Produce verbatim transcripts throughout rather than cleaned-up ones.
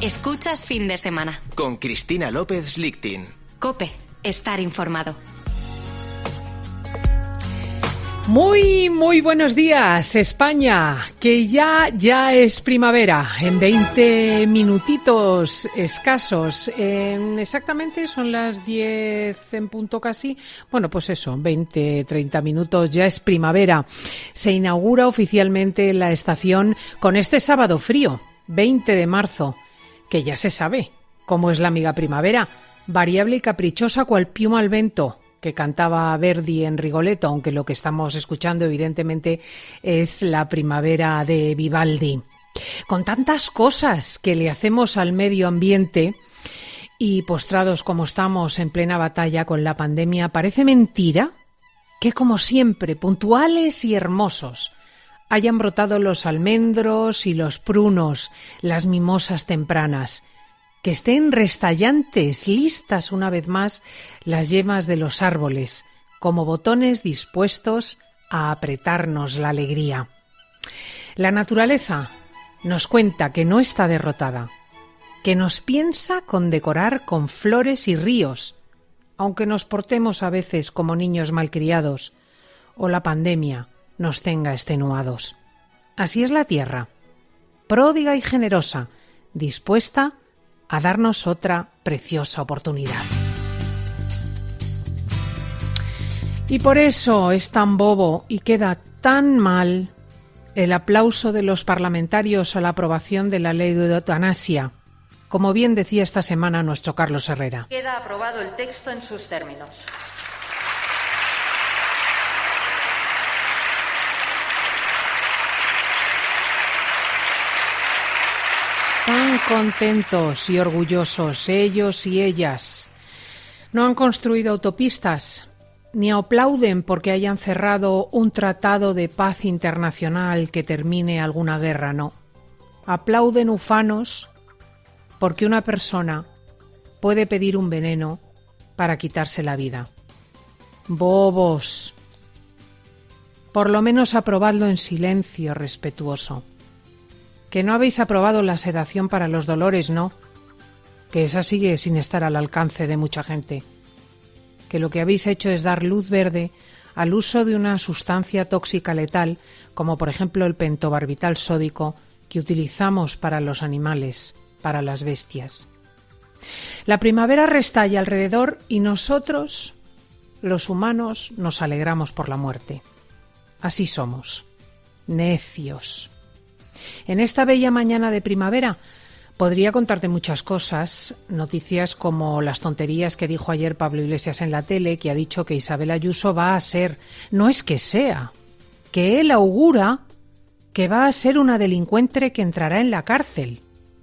Escuchas Fin de Semana. Con Cristina López Lichtin. COPE. Estar informado. Muy, muy buenos días, España, que ya, ya es primavera, en veinte minutitos escasos, en, exactamente son las diez en punto casi, bueno, pues eso, veinte, treinta minutos, ya es primavera. Se inaugura oficialmente la estación con este sábado frío, veinte de marzo, que ya se sabe cómo es la amiga primavera, variable y caprichosa cual piuma al vento, que cantaba Verdi en Rigoletto, aunque lo que estamos escuchando evidentemente es la primavera de Vivaldi. Con tantas cosas que le hacemos al medio ambiente y postrados como estamos en plena batalla con la pandemia, parece mentira que, como siempre, puntuales y hermosos, hayan brotado los almendros y los prunos, las mimosas tempranas, que estén restallantes, listas una vez más las yemas de los árboles, como botones dispuestos a apretarnos la alegría. La naturaleza nos cuenta que no está derrotada, que nos piensa condecorar con flores y ríos, aunque nos portemos a veces como niños malcriados o la pandemia nos tenga extenuados. Así es la tierra, pródiga y generosa, dispuesta a darnos otra preciosa oportunidad. Y por eso es tan bobo y queda tan mal el aplauso de los parlamentarios a la aprobación de la ley de eutanasia, como bien decía esta semana nuestro Carlos Herrera. Queda aprobado el texto en sus términos. Tan contentos y orgullosos ellos y ellas. No han construido autopistas, ni aplauden porque hayan cerrado un tratado de paz internacional que termine alguna guerra, no. Aplauden ufanos porque una persona puede pedir un veneno para quitarse la vida. Bobos. Por lo menos aprobadlo en silencio respetuoso. Que no habéis aprobado la sedación para los dolores, ¿no? Que esa sigue sin estar al alcance de mucha gente. Que lo que habéis hecho es dar luz verde al uso de una sustancia tóxica letal, como por ejemplo el pentobarbital sódico, que utilizamos para los animales, para las bestias. La primavera restalla alrededor y nosotros, los humanos, nos alegramos por la muerte. Así somos, necios. En esta bella mañana de primavera podría contarte muchas cosas, noticias como las tonterías que dijo ayer Pablo Iglesias en la tele, que ha dicho que Isabel Ayuso va a ser, no es que sea, que él augura que va a ser una delincuente que entrará en la cárcel.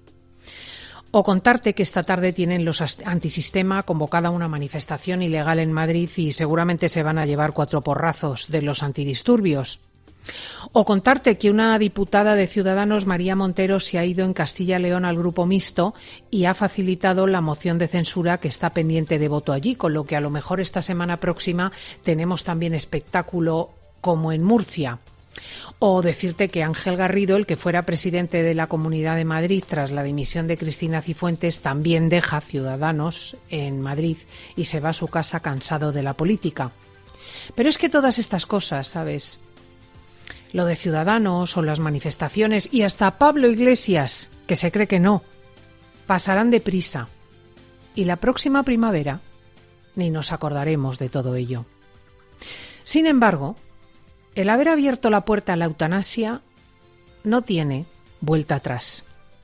O contarte que esta tarde tienen los antisistema convocada una manifestación ilegal en Madrid y seguramente se van a llevar cuatro porrazos de los antidisturbios. O contarte que una diputada de Ciudadanos, María Montero, se ha ido en Castilla y León al Grupo Mixto y ha facilitado la moción de censura que está pendiente de voto allí, con lo que a lo mejor esta semana próxima tenemos también espectáculo como en Murcia. O decirte que Ángel Garrido, el que fuera presidente de la Comunidad de Madrid tras la dimisión de Cristina Cifuentes, también deja Ciudadanos en Madrid y se va a su casa cansado de la política. Pero es que todas estas cosas, ¿sabes?, lo de Ciudadanos o las manifestaciones y hasta Pablo Iglesias, que se cree que no, pasarán deprisa. Y la próxima primavera ni nos acordaremos de todo ello. Sin embargo, el haber abierto la puerta a la eutanasia no tiene vuelta atrás.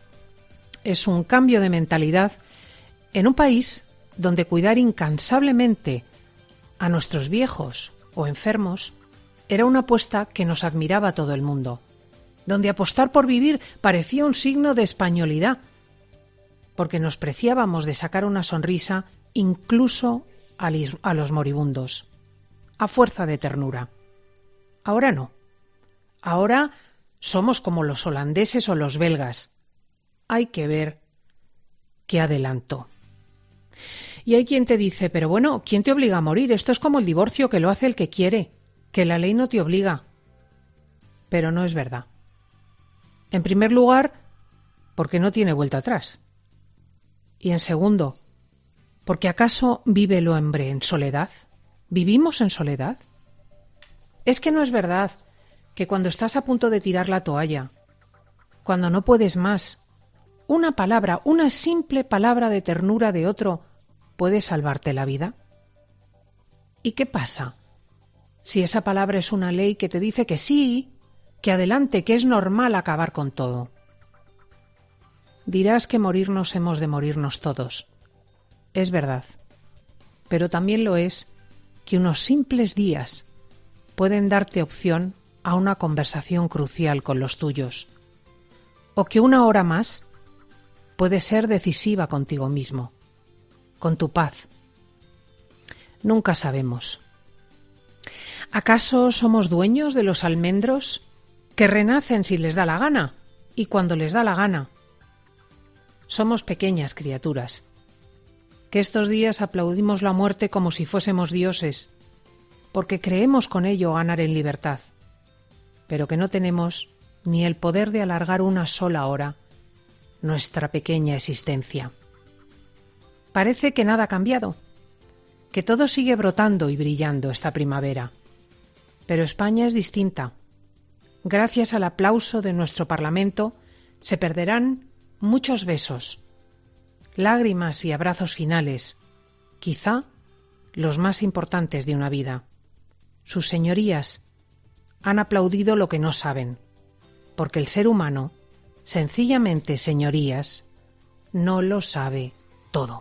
Es un cambio de mentalidad en un país donde cuidar incansablemente a nuestros viejos o enfermos era una apuesta que nos admiraba todo el mundo, donde apostar por vivir parecía un signo de españolidad, porque nos preciábamos de sacar una sonrisa incluso a los moribundos, a fuerza de ternura. Ahora no. Ahora somos como los holandeses o los belgas. Hay que ver qué adelanto. Y hay quien te dice, pero bueno, ¿quién te obliga a morir? Esto es como el divorcio, que lo hace el que quiere, que la ley no te obliga. Pero no es verdad. En primer lugar, porque no tiene vuelta atrás. Y en segundo, porque ¿acaso vive el hombre en soledad? ¿Vivimos en soledad? Es que no es verdad que cuando estás a punto de tirar la toalla, cuando no puedes más, una palabra, una simple palabra de ternura de otro puede salvarte la vida. ¿Y qué pasa si esa palabra es una ley que te dice que sí, que adelante, que es normal acabar con todo? Dirás que morirnos hemos de morirnos todos. Es verdad, pero también lo es que unos simples días pueden darte opción a una conversación crucial con los tuyos, o que una hora más puede ser decisiva contigo mismo, con tu paz. Nunca sabemos. ¿Acaso somos dueños de los almendros que renacen si les da la gana y cuando les da la gana? Somos pequeñas criaturas, que estos días aplaudimos la muerte como si fuésemos dioses, porque creemos con ello ganar en libertad, pero que no tenemos ni el poder de alargar una sola hora nuestra pequeña existencia. Parece que nada ha cambiado, que todo sigue brotando y brillando esta primavera, pero España es distinta. Gracias al aplauso de nuestro Parlamento se perderán muchos besos, lágrimas y abrazos finales, quizá los más importantes de una vida. Sus señorías han aplaudido lo que no saben, porque el ser humano, sencillamente, señorías, no lo sabe todo.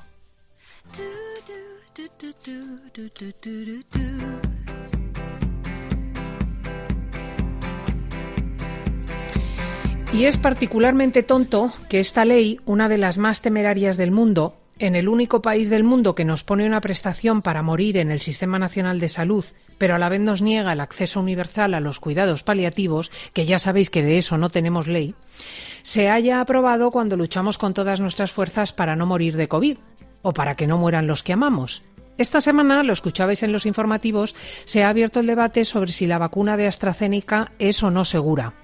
Y es particularmente tonto que esta ley, una de las más temerarias del mundo, en el único país del mundo que nos pone una prestación para morir en el Sistema Nacional de Salud, pero a la vez nos niega el acceso universal a los cuidados paliativos, que ya sabéis que de eso no tenemos ley, se haya aprobado cuando luchamos con todas nuestras fuerzas para no morir de COVID, o para que no mueran los que amamos. Esta semana, lo escuchabais en los informativos, se ha abierto el debate sobre si la vacuna de AstraZeneca es o no segura.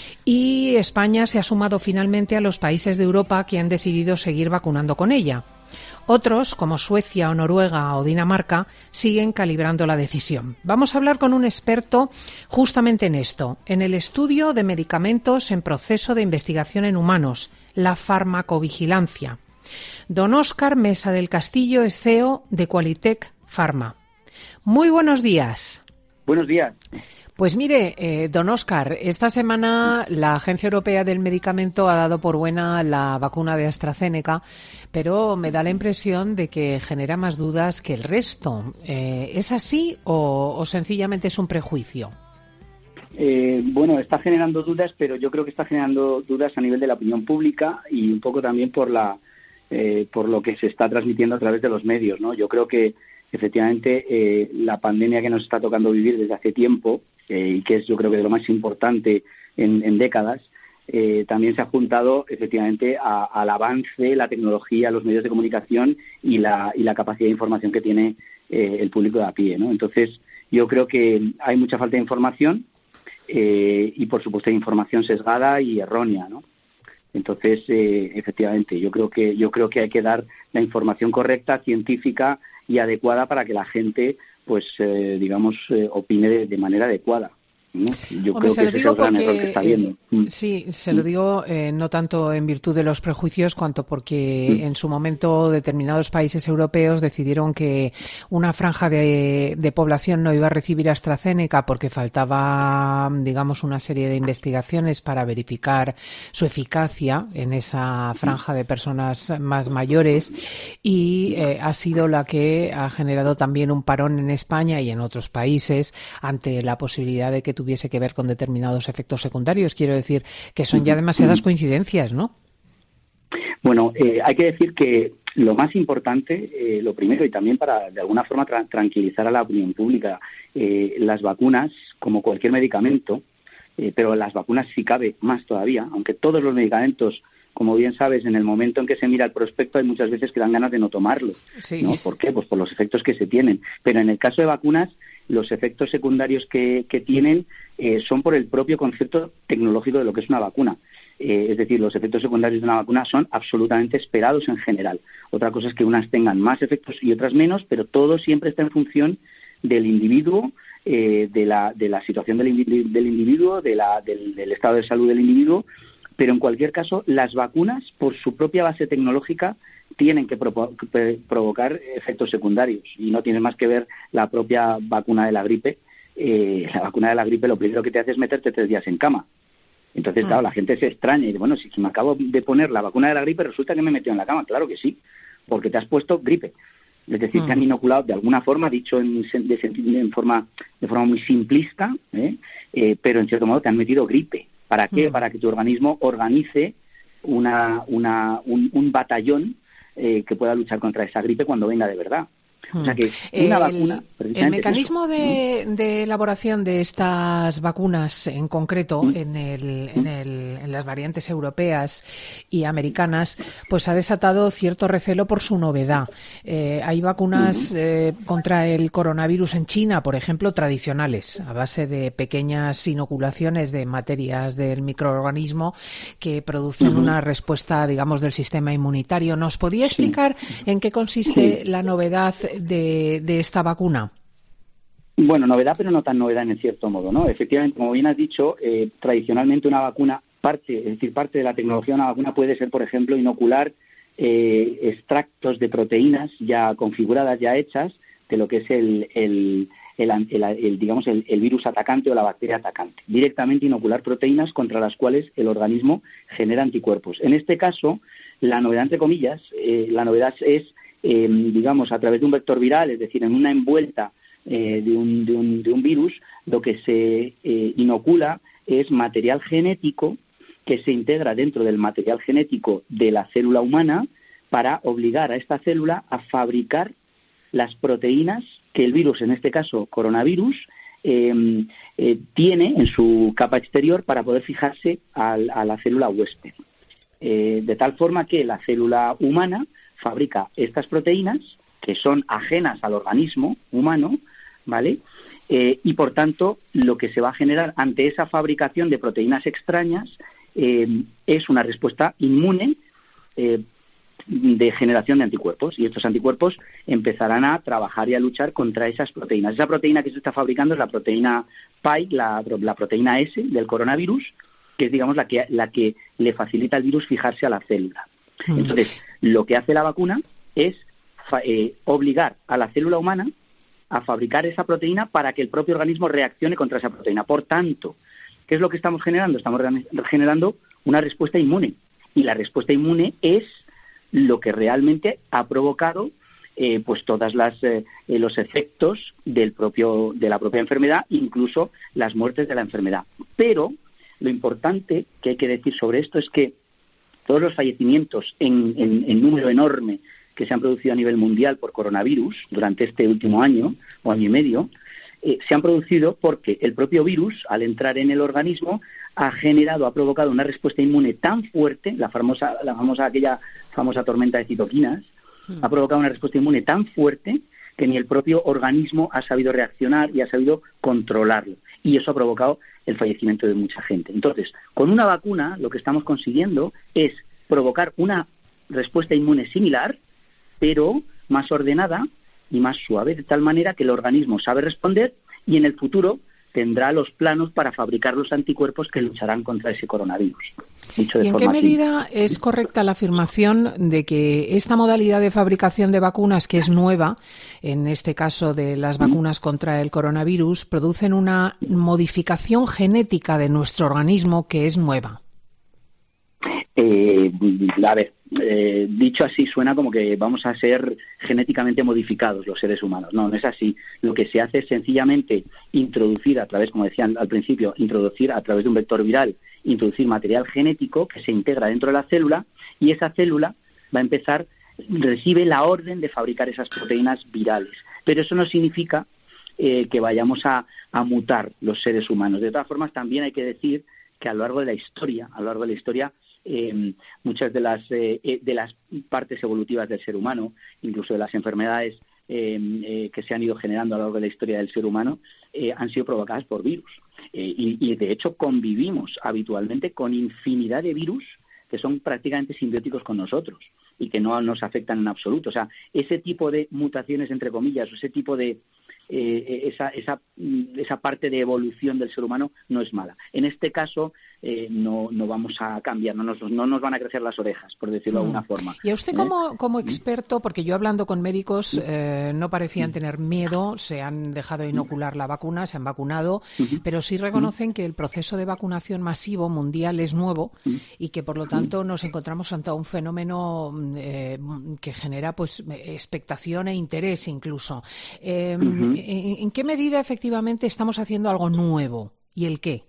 Y España se ha sumado finalmente a los países de Europa que han decidido seguir vacunando con ella. Otros, como Suecia o Noruega o Dinamarca, siguen calibrando la decisión. Vamos a hablar con un experto justamente en esto, en el estudio de medicamentos en proceso de investigación en humanos, la farmacovigilancia. Don Óscar Mesa del Castillo es C E O de Qualitec Pharma. Muy buenos días. Buenos días. Pues mire, eh, don Óscar, esta semana la Agencia Europea del Medicamento ha dado por buena la vacuna de AstraZeneca, pero me da la impresión de que genera más dudas que el resto. Eh, ¿Es así o, o sencillamente es un prejuicio? Eh, bueno, está generando dudas, pero yo creo que está generando dudas a nivel de la opinión pública y un poco también por la eh, por lo que se está transmitiendo a través de los medios, ¿no? Yo creo que efectivamente eh, la pandemia que nos está tocando vivir desde hace tiempo eh, y que es yo creo que de lo más importante en, en décadas, eh, también se ha juntado efectivamente a, al avance, la tecnología, los medios de comunicación y la, y la capacidad de información que tiene eh, el público de a pie, ¿no? Entonces, yo creo que hay mucha falta de información eh, y, por supuesto, hay información sesgada y errónea, ¿no? Entonces, eh, efectivamente, yo creo que yo creo que hay que dar la información correcta, científica y adecuada para que la gente, pues, eh, digamos, eh, opine de, de manera adecuada, ¿no? Yo Hombre, creo que ese es el gran error que está viendo. Eh, sí, se lo digo eh, no tanto en virtud de los prejuicios, cuanto porque mm. en su momento determinados países europeos decidieron que una franja de, de población no iba a recibir AstraZeneca porque faltaba, digamos, una serie de investigaciones para verificar su eficacia en esa franja de personas más mayores y eh, ha sido la que ha generado también un parón en España y en otros países ante la posibilidad de que tuviese que ver con determinados efectos secundarios. Quiero decir que son ya demasiadas coincidencias, ¿no? Bueno, eh, hay que decir que lo más importante, eh, lo primero, y también para de alguna forma tra- tranquilizar a la opinión pública, eh, las vacunas, como cualquier medicamento, eh, pero las vacunas sí cabe más todavía, aunque todos los medicamentos, como bien sabes, en el momento en que se mira el prospecto hay muchas veces que dan ganas de no tomarlo, sí. ¿no? ¿Por qué? Pues por los efectos que se tienen. Pero en el caso de vacunas, los efectos secundarios que, que tienen eh, son por el propio concepto tecnológico de lo que es una vacuna. Eh, es decir, los efectos secundarios de una vacuna son absolutamente esperados en general. Otra cosa es que unas tengan más efectos y otras menos, pero todo siempre está en función del individuo, eh, de, la, de la situación del, indi- del individuo, de la, del, del estado de salud del individuo, pero en cualquier caso, las vacunas, por su propia base tecnológica, tienen que propo- provocar efectos secundarios, y no tiene más que ver la propia vacuna de la gripe. Eh, la vacuna de la gripe lo primero que te hace es meterte tres días en cama. Entonces, claro, la gente se extraña y dice, bueno, si me acabo de poner la vacuna de la gripe, resulta que me he metido en la cama. Claro que sí, porque te has puesto gripe. Es decir, te han inoculado de alguna forma, dicho en, de, en forma, de forma muy simplista, ¿eh? Eh, pero en cierto modo te han metido gripe. ¿Para qué? Para que tu organismo organice una, una, un, un batallón eh, que pueda luchar contra esa gripe cuando venga de verdad. O sea que una el, vacuna... El mecanismo de, de elaboración de estas vacunas, en concreto, ¿Mm? en, el, en, el, en las variantes europeas y americanas, pues ha desatado cierto recelo por su novedad. Eh, hay vacunas eh, contra el coronavirus en China, por ejemplo, tradicionales, a base de pequeñas inoculaciones de materias del microorganismo que producen uh-huh. una respuesta, digamos, del sistema inmunitario. ¿Nos podía explicar sí. en qué consiste sí. la novedad De, de esta vacuna? Bueno, novedad, pero no tan novedad en cierto modo, ¿no? Efectivamente, como bien has dicho, eh, tradicionalmente una vacuna, parte, es decir, parte de la tecnología de una vacuna puede ser, por ejemplo, inocular eh, extractos de proteínas ya configuradas, ya hechas, de lo que es el, el, el, el, el digamos, el, el virus atacante o la bacteria atacante. Directamente inocular proteínas contra las cuales el organismo genera anticuerpos. En este caso, la novedad, entre comillas, eh, la novedad es Eh, digamos, a través de un vector viral, es decir, en una envuelta eh, de, un, de, un, de un virus, lo que se eh, inocula es material genético que se integra dentro del material genético de la célula humana para obligar a esta célula a fabricar las proteínas que el virus, en este caso coronavirus, eh, eh, tiene en su capa exterior para poder fijarse a, a la célula huésped. Eh, de tal forma que la célula humana fabrica estas proteínas que son ajenas al organismo humano, ¿vale? Eh, y por tanto, lo que se va a generar ante esa fabricación de proteínas extrañas eh, es una respuesta inmune eh, de generación de anticuerpos, y estos anticuerpos empezarán a trabajar y a luchar contra esas proteínas. Esa proteína que se está fabricando es la proteína Pi, la, la proteína S del coronavirus, que es, digamos, la que, la que le facilita al virus fijarse a la célula. Entonces, lo que hace la vacuna es fa- eh, obligar a la célula humana a fabricar esa proteína para que el propio organismo reaccione contra esa proteína. Por tanto, ¿qué es lo que estamos generando? Estamos re- generando una respuesta inmune. Y la respuesta inmune es lo que realmente ha provocado eh, pues todas las eh, los efectos del propio de la propia enfermedad, incluso las muertes de la enfermedad. Pero lo importante que hay que decir sobre esto es que todos los fallecimientos en, en, en número enorme que se han producido a nivel mundial por coronavirus durante este último año o año y medio, eh, se han producido porque el propio virus, al entrar en el organismo, ha generado, ha provocado una respuesta inmune tan fuerte, la famosa, la famosa aquella famosa tormenta de citoquinas, sí. ha provocado una respuesta inmune tan fuerte que ni el propio organismo ha sabido reaccionar y ha sabido controlarlo. Y eso ha provocado el fallecimiento de mucha gente. Entonces, con una vacuna lo que estamos consiguiendo es provocar una respuesta inmune similar, pero más ordenada y más suave, de tal manera que el organismo sabe responder y en el futuro tendrá los planos para fabricar los anticuerpos que lucharán contra ese coronavirus. Dicho de ¿Y en forma qué medida simple. Es correcta la afirmación de que esta modalidad de fabricación de vacunas, que es nueva, en este caso de las vacunas contra el coronavirus, producen una modificación genética de nuestro organismo que es nueva? Eh, a ver, eh, dicho así suena como que vamos a ser genéticamente modificados los seres humanos. No, no es así. Lo que se hace es sencillamente introducir a través, como decían al principio, introducir a través de un vector viral, introducir material genético que se integra dentro de la célula y esa célula va a empezar, recibe la orden de fabricar esas proteínas virales. Pero eso no significa eh, que vayamos a, a mutar los seres humanos. De todas formas, también hay que decir que a lo largo de la historia, a lo largo de la historia, Eh, muchas de las eh, de las partes evolutivas del ser humano, incluso de las enfermedades eh, eh, que se han ido generando a lo largo de la historia del ser humano eh, han sido provocadas por virus. Eh, y, y, de hecho, convivimos habitualmente con infinidad de virus que son prácticamente simbióticos con nosotros y que no nos afectan en absoluto. O sea, ese tipo de mutaciones, entre comillas, o ese tipo de... Eh, esa, esa, esa parte de evolución del ser humano no es mala. En este caso eh, no, no vamos a cambiar, no nos, no nos van a crecer las orejas, por decirlo de alguna forma. Y a usted ¿Eh? como, como experto, porque yo hablando con médicos eh, no parecían tener miedo, se han dejado de inocular la vacuna, se han vacunado, pero sí reconocen que el proceso de vacunación masivo mundial es nuevo y que por lo tanto nos encontramos ante un fenómeno eh, que genera pues expectación e interés incluso. Eh, uh-huh. ¿En qué medida efectivamente estamos haciendo algo nuevo y el qué?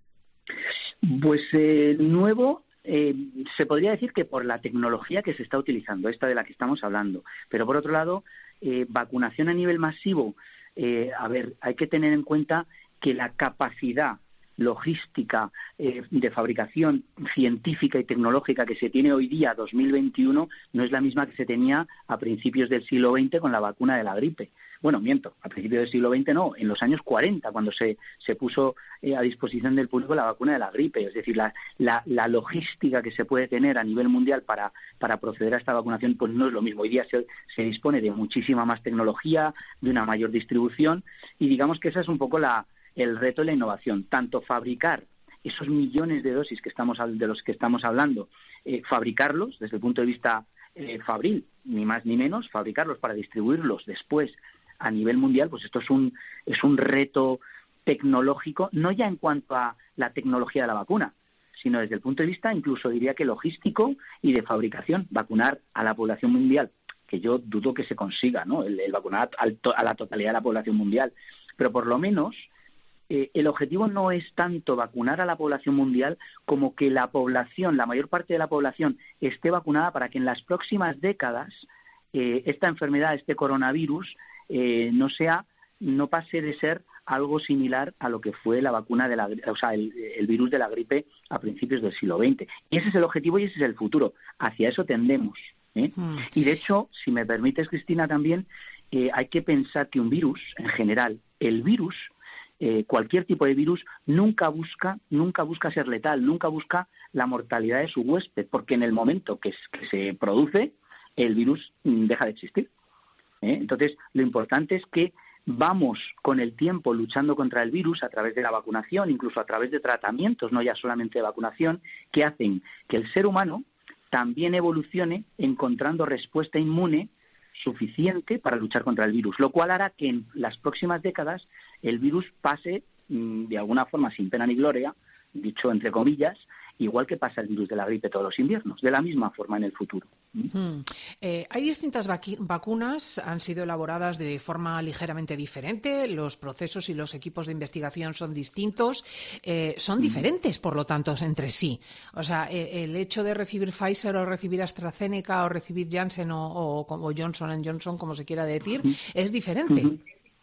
Pues eh, nuevo eh, se podría decir que por la tecnología que se está utilizando, esta de la que estamos hablando. Pero por otro lado, eh, vacunación a nivel masivo, eh, a ver, hay que tener en cuenta que la capacidad logística eh, de fabricación científica y tecnológica que se tiene hoy día, dos mil veintiuno, no es la misma que se tenía a principios del siglo veinte con la vacuna de la gripe. Bueno, miento, a principios del siglo veinte no, en los años cuarenta, cuando se, se puso eh, a disposición del público la vacuna de la gripe. Es decir, la, la, la logística que se puede tener a nivel mundial para, para proceder a esta vacunación, pues no es lo mismo. Hoy día se, se dispone de muchísima más tecnología, de una mayor distribución, y digamos que esa es un poco la el reto de la innovación, tanto fabricar esos millones de dosis que estamos de los que estamos hablando, eh, fabricarlos desde el punto de vista eh, fabril, ni más ni menos, fabricarlos para distribuirlos después a nivel mundial, pues esto es un es un reto tecnológico, no ya en cuanto a la tecnología de la vacuna, sino desde el punto de vista, incluso diría que logístico y de fabricación, vacunar a la población mundial, que yo dudo que se consiga, ¿no? El, el vacunar al to, a la totalidad de la población mundial, pero por lo menos Eh, el objetivo no es tanto vacunar a la población mundial como que la población, la mayor parte de la población, esté vacunada para que en las próximas décadas eh, esta enfermedad, este coronavirus, eh, no sea, no pase de ser algo similar a lo que fue la vacuna de la, o sea, el, el virus de la gripe a principios del siglo veinte. Y ese es el objetivo y ese es el futuro. Hacia eso tendemos. ¿eh? Mm. Y de hecho, si me permites, Cristina, también eh, hay que pensar que un virus, en general, el virus Eh, cualquier tipo de virus nunca busca nunca busca ser letal, nunca busca la mortalidad de su huésped, porque en el momento que, es, que se produce, el virus mm, deja de existir. ¿eh? Entonces, lo importante es que vamos con el tiempo luchando contra el virus a través de la vacunación, incluso a través de tratamientos, no ya solamente de vacunación, que hacen que el ser humano también evolucione encontrando respuesta inmune suficiente para luchar contra el virus, lo cual hará que en las próximas décadas el virus pase mmm, de alguna forma sin pena ni gloria, dicho entre comillas, igual que pasa el virus de la gripe todos los inviernos, de la misma forma en el futuro. Mm. Eh, hay distintas vacunas, han sido elaboradas de forma ligeramente diferente, los procesos y los equipos de investigación son distintos, eh, son diferentes, por lo tanto, entre sí. O sea, eh, el hecho de recibir Pfizer o recibir AstraZeneca o recibir Janssen o, o, o Johnson and Johnson, como se quiera decir, uh-huh. es diferente. Uh-huh.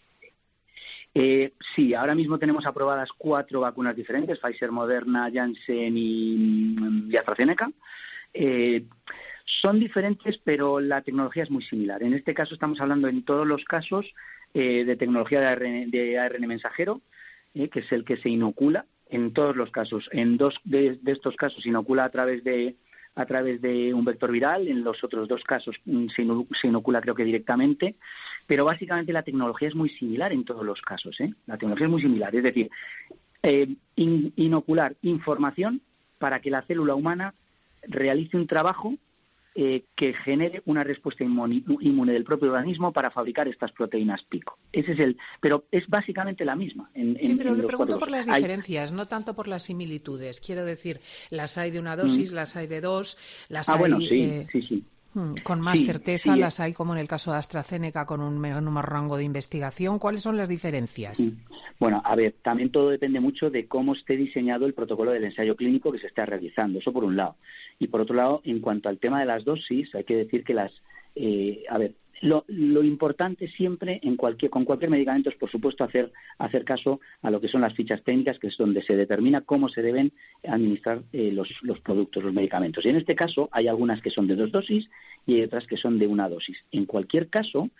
Eh, sí, ahora mismo tenemos aprobadas cuatro vacunas diferentes, Pfizer, Moderna, Janssen y, y AstraZeneca. Eh, son diferentes, pero la tecnología es muy similar. En este caso estamos hablando en todos los casos eh, de tecnología de A R N, de A R N mensajero, eh, que es el que se inocula en todos los casos. En dos de, de estos casos se inocula a través de a través de un vector viral, en los otros dos casos se inocula creo que directamente, pero básicamente la tecnología es muy similar en todos los casos, ¿eh? La tecnología es muy similar, es decir, eh, in, inocular información para que la célula humana realice un trabajo eh, que genere una respuesta inmune, inmune del propio organismo para fabricar estas proteínas pico. Ese es el, pero es básicamente la misma. En, sí, en, pero en le los pregunto cuatro. por las diferencias, hay... no tanto por las similitudes. Quiero decir, las hay de una dosis, mm. las hay de dos, las ah, hay... bueno, sí, eh... sí, sí. Con más sí, certeza, sí, las hay como en el caso de AstraZeneca con un menor rango de investigación. ¿Cuáles son las diferencias? Bueno, a ver, también todo depende mucho de cómo esté diseñado el protocolo del ensayo clínico que se está realizando, eso por un lado. Y por otro lado, en cuanto al tema de las dosis, hay que decir que las... Eh, a ver, lo, lo importante siempre en cualquier, con cualquier medicamento es, por supuesto, hacer, hacer caso a lo que son las fichas técnicas, que es donde se determina cómo se deben administrar eh, los, los productos, los medicamentos. Y en este caso hay algunas que son de dos dosis y hay otras que son de una dosis. En cualquier caso,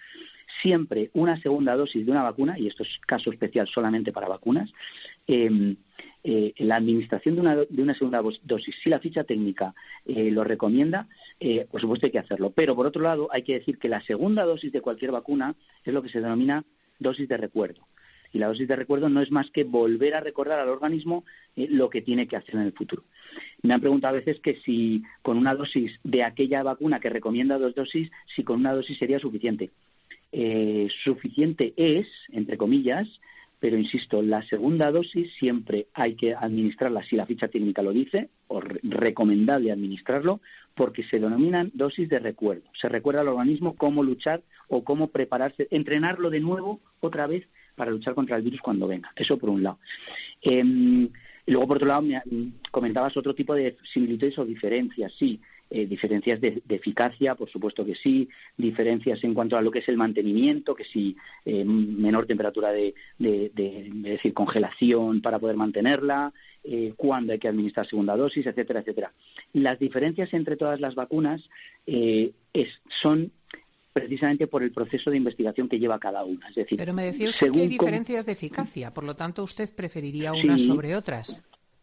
siempre una segunda dosis de una vacuna, y esto es caso especial solamente para vacunas, eh, eh, la administración de una, de una segunda dosis, si la ficha técnica eh, lo recomienda, eh, por supuesto hay que hacerlo. Pero, por otro lado, hay que decir que la segunda dosis de cualquier vacuna es lo que se denomina dosis de recuerdo. Y la dosis de recuerdo no es más que volver a recordar al organismo eh, lo que tiene que hacer en el futuro. Me han preguntado a veces que si con una dosis de aquella vacuna que recomienda dos dosis, si con una dosis sería suficiente. Eh, suficiente es, entre comillas, pero insisto, la segunda dosis siempre hay que administrarla, si la ficha técnica lo dice, o re- recomendable administrarlo, porque se denominan dosis de recuerdo. Se recuerda al organismo cómo luchar o cómo prepararse, entrenarlo de nuevo otra vez para luchar contra el virus cuando venga. Eso por un lado. Eh, y luego, por otro lado, me comentabas otro tipo de similitudes o diferencias. Sí, eh, diferencias de, de eficacia, por supuesto que sí. Diferencias en cuanto a lo que es el mantenimiento, que sí, eh, menor temperatura de, de, de, de decir, congelación para poder mantenerla, eh, cuándo hay que administrar segunda dosis, etcétera, etcétera. Las diferencias entre todas las vacunas eh, es, son precisamente por el proceso de investigación que lleva cada una. Es decir, pero me decía usted que hay diferencias cómo... de eficacia, por lo tanto usted preferiría unas sí. sobre otras.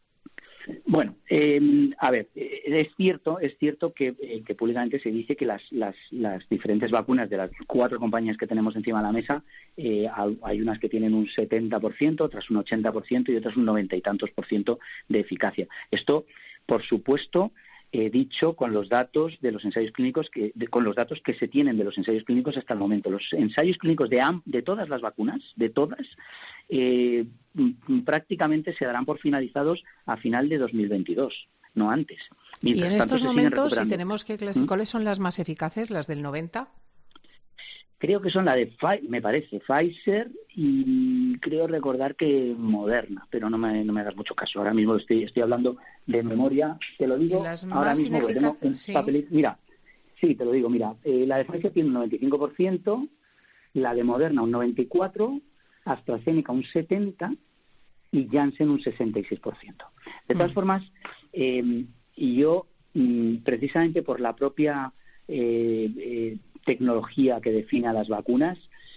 Bueno, eh, a ver, eh, es cierto, es cierto que, eh, que públicamente se dice que las, las, las diferentes vacunas de las cuatro compañías que tenemos encima de la mesa, eh, hay unas que tienen un setenta por ciento, otras un ochenta por ciento y otras un noventa y tantos por ciento de eficacia. Esto, por supuesto, he dicho con los datos de los ensayos clínicos, que, de, con los datos que se tienen de los ensayos clínicos hasta el momento. Los ensayos clínicos de, de todas las vacunas, de todas, eh, prácticamente se darán por finalizados a final de dos mil veintidós, no antes. Mientras y en tanto, estos momentos, si tenemos que clasificar, ¿Mm? ¿cuáles son las más eficaces, las del noventa? Creo que son la de, me parece, Pfizer y creo recordar que Moderna, pero no me, no me hagas mucho caso. Ahora mismo estoy, estoy hablando de memoria, te lo digo. Las ahora más mismo tenemos un sí. papelito. Mira, sí, te lo digo, mira, eh, la de Pfizer tiene un noventa y cinco por ciento, la de Moderna un noventa y cuatro por ciento, AstraZeneca un setenta por ciento y Janssen un sesenta y seis por ciento. De todas mm. formas, eh, yo, mm, precisamente por la propia eh, eh, tecnología que define a las vacunas,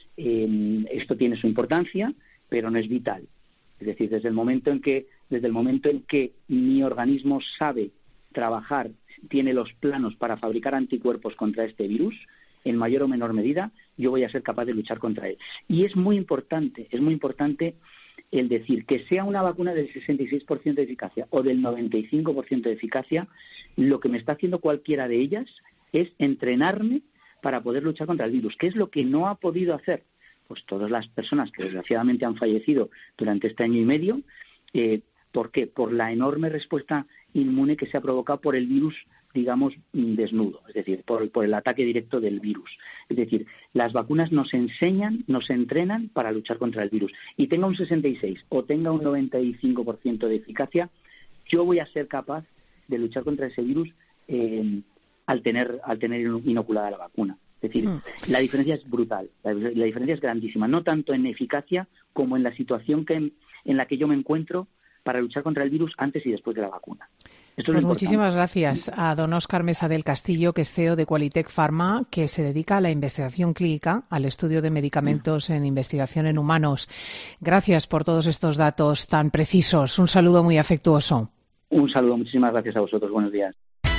eh, esto tiene su importancia, pero no es vital. Es decir, desde el momento en que, desde el momento en que mi organismo sabe trabajar, tiene los planos para fabricar anticuerpos contra este virus, en mayor o menor medida, yo voy a ser capaz de luchar contra él. Y es muy importante, es muy importante el decir que sea una vacuna del sesenta y seis por ciento de eficacia o del noventa y cinco por ciento de eficacia, lo que me está haciendo cualquiera de ellas es entrenarme para poder luchar contra el virus. ¿Qué es lo que no ha podido hacer? Pues todas las personas que desgraciadamente han fallecido durante este año y medio. Eh, ¿Por qué? Por la enorme respuesta inmune que se ha provocado por el virus, digamos, desnudo, es decir, por, por el ataque directo del virus. Es decir, las vacunas nos enseñan, nos entrenan para luchar contra el virus. Y tenga un sesenta y seis o tenga un noventa y cinco por ciento de eficacia, yo voy a ser capaz de luchar contra ese virus eh, al tener al tener inoculada la vacuna. Es decir, mm. la diferencia es brutal, la, la diferencia es grandísima, no tanto en eficacia como en la situación que en, en la que yo me encuentro para luchar contra el virus antes y después de la vacuna. Esto pues es muchísimas gracias a don Óscar Mesa del Castillo, que es C E O de Qualitec Pharma, que se dedica a la investigación clínica, al estudio de medicamentos en investigación en humanos. Gracias por todos estos datos tan precisos. Un saludo muy afectuoso. Un saludo, muchísimas gracias a vosotros. Buenos días.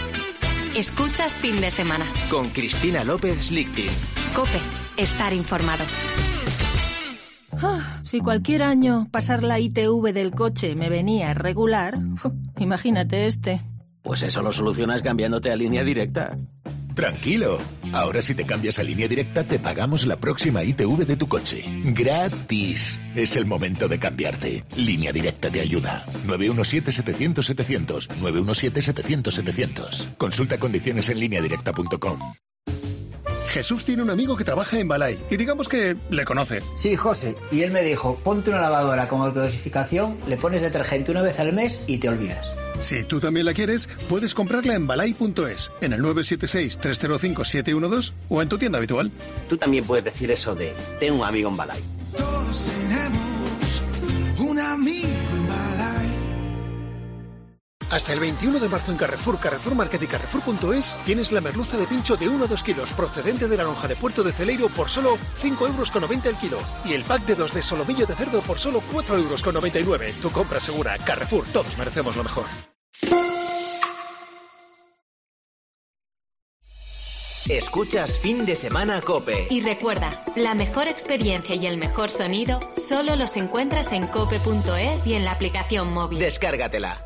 Escuchas Fin de Semana. Con Cristina López Lichtin. COPE. Estar informado. Oh, si cualquier año pasar la I T V del coche me venía irregular, imagínate este. Pues eso lo solucionas cambiándote a Línea Directa. Tranquilo. Ahora si te cambias a Línea Directa te pagamos la próxima I T V de tu coche. ¡Gratis! Es el momento de cambiarte. Línea Directa te ayuda. nueve uno siete, setecientos, setecientos. nueve uno siete, setecientos, setecientos. Consulta condiciones en línea directa punto com. Jesús tiene un amigo que trabaja en Balay y digamos que le conoce. Sí, José. Y él me dijo, ponte una lavadora con autodosificación, le pones detergente una vez al mes y te olvidas. Si tú también la quieres, puedes comprarla en balay punto es, en el nueve siete seis, tres cero cinco, siete uno dos o en tu tienda habitual. Tú también puedes decir eso de, tengo un amigo en Balay. Todos tenemos un amigo en Balay. Hasta el veintiuno de marzo en Carrefour, Carrefour Market y Carrefour punto es tienes la merluza de pincho de uno a dos kilos procedente de la lonja de Puerto de Celeiro por solo cinco euros con noventa el kilo. Y el pack de dos de solomillo de cerdo por solo cuatro euros con noventa y nueve. Tu compra segura. Carrefour, todos merecemos lo mejor. Escuchas Fin de Semana COPE. Y recuerda, la mejor experiencia y el mejor sonido solo los encuentras en cope punto es y en la aplicación móvil. Descárgatela.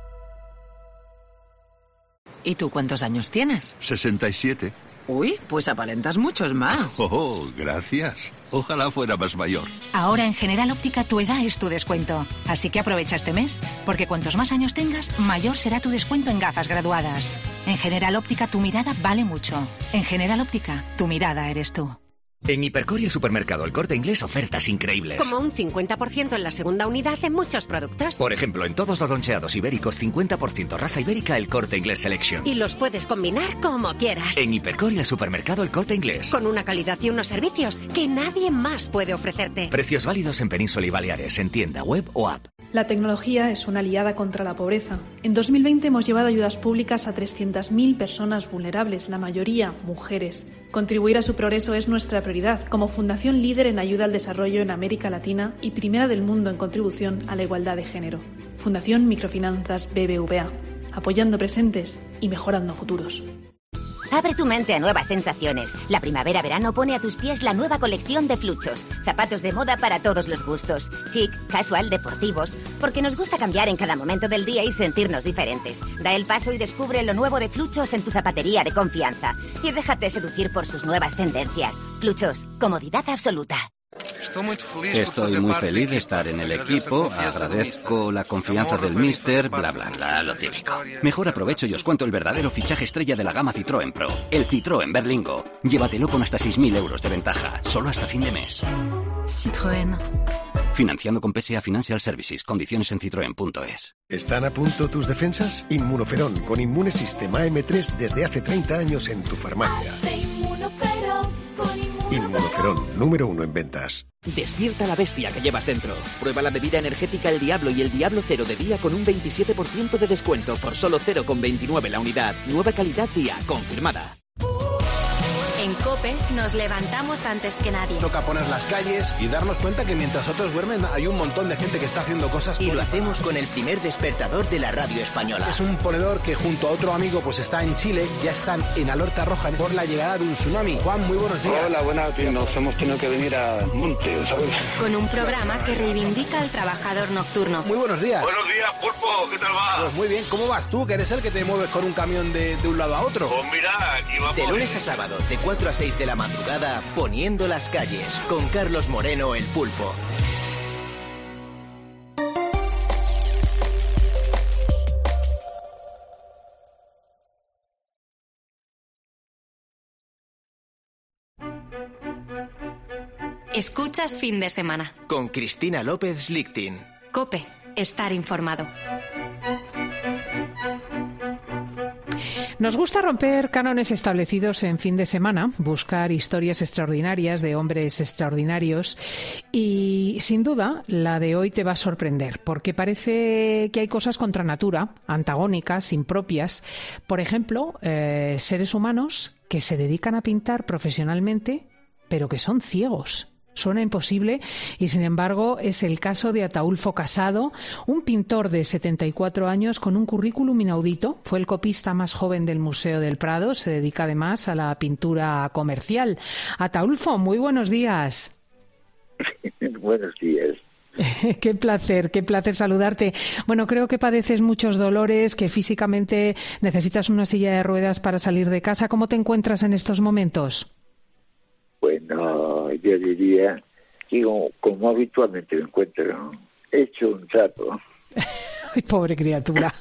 ¿Y tú cuántos años tienes? sesenta y siete. Uy, pues aparentas muchos más. Oh, gracias. Ojalá fuera más mayor. Ahora en General Óptica tu edad es tu descuento. Así que aprovecha este mes, porque cuantos más años tengas, mayor será tu descuento en gafas graduadas. En General Óptica tu mirada vale mucho. En General Óptica, tu mirada eres tú. En Hipercor y el supermercado El Corte Inglés, ofertas increíbles. Como un cincuenta por ciento en la segunda unidad en muchos productos. Por ejemplo, en todos los loncheados ibéricos, cincuenta por ciento raza ibérica El Corte Inglés Selection. Y los puedes combinar como quieras. En Hipercor y el supermercado El Corte Inglés. Con una calidad y unos servicios que nadie más puede ofrecerte. Precios válidos en Península y Baleares, en tienda, web o app. La tecnología es una aliada contra la pobreza. En dos mil veinte hemos llevado ayudas públicas a trescientas mil personas vulnerables, la mayoría mujeres. Contribuir a su progreso es nuestra prioridad, como fundación líder en ayuda al desarrollo en América Latina y primera del mundo en contribución a la igualdad de género. Fundación Microfinanzas B B V A, apoyando presentes y mejorando futuros. Abre tu mente a nuevas sensaciones. La primavera-verano pone a tus pies la nueva colección de Fluchos. Zapatos de moda para todos los gustos. Chic, casual, deportivos. Porque nos gusta cambiar en cada momento del día y sentirnos diferentes. Da el paso y descubre lo nuevo de Fluchos en tu zapatería de confianza. Y déjate seducir por sus nuevas tendencias. Fluchos, comodidad absoluta. Estoy muy feliz de estar en el equipo, agradezco la confianza del míster, bla bla bla, lo típico. Mejor aprovecho y os cuento el verdadero fichaje estrella de la gama Citroën Pro, el Citroën Berlingo. Llévatelo con hasta seis mil euros de ventaja, solo hasta fin de mes. Citroën. Financiando con P S A Financial Services, condiciones en citroen punto es. ¿Están a punto tus defensas? Inmunoferón con Inmunesystem A M tres desde hace treinta años en tu farmacia. Inmunoferón, número uno en ventas. Despierta la bestia que llevas dentro. Prueba la bebida energética El Diablo y El Diablo Cero de día con un veintisiete por ciento de descuento por solo cero coma veintinueve la unidad. Nueva calidad día, confirmada. En COPE nos levantamos antes que nadie. Toca poner las calles y darnos cuenta que mientras otros duermen hay un montón de gente que está haciendo cosas. Y lo hacemos con el primer despertador de la radio española. Es un ponedor que junto a otro amigo pues está en Chile, ya están en alerta roja por la llegada de un tsunami. Juan, muy buenos días. Hola, buenas días. Nos hemos tenido que venir a monte, ¿sabes? Con un programa que reivindica al trabajador nocturno. Muy buenos días. Buenos días, Pulpo. ¿Qué tal va? Pues muy bien. ¿Cómo vas tú, que eres el que te mueves con un camión de, de un lado a otro? Pues mira, aquí vamos. De lunes a sábados, de cuatro a seis de la madrugada, poniendo las calles, con Carlos Moreno, el Pulpo. Escuchas Fin de Semana. Con Cristina López Lichtin. COPE, estar informado. Nos gusta romper cánones establecidos en fin de semana, buscar historias extraordinarias de hombres extraordinarios y, sin duda, la de hoy te va a sorprender porque parece que hay cosas contra natura, antagónicas, impropias. Por ejemplo, eh, seres humanos que se dedican a pintar profesionalmente pero que son ciegos. Suena imposible y, sin embargo, es el caso de Ataúlfo Casado, un pintor de setenta y cuatro años con un currículum inaudito. Fue el copista más joven del Museo del Prado. Se dedica, además, a la pintura comercial. Ataúlfo, muy buenos días. Buenos días. Qué placer, qué placer saludarte. Bueno, creo que padeces muchos dolores, que físicamente necesitas una silla de ruedas para salir de casa. ¿Cómo te encuentras en estos momentos? Bueno, yo diría que como, como habitualmente me encuentro, hecho un trapo. Ay, pobre criatura.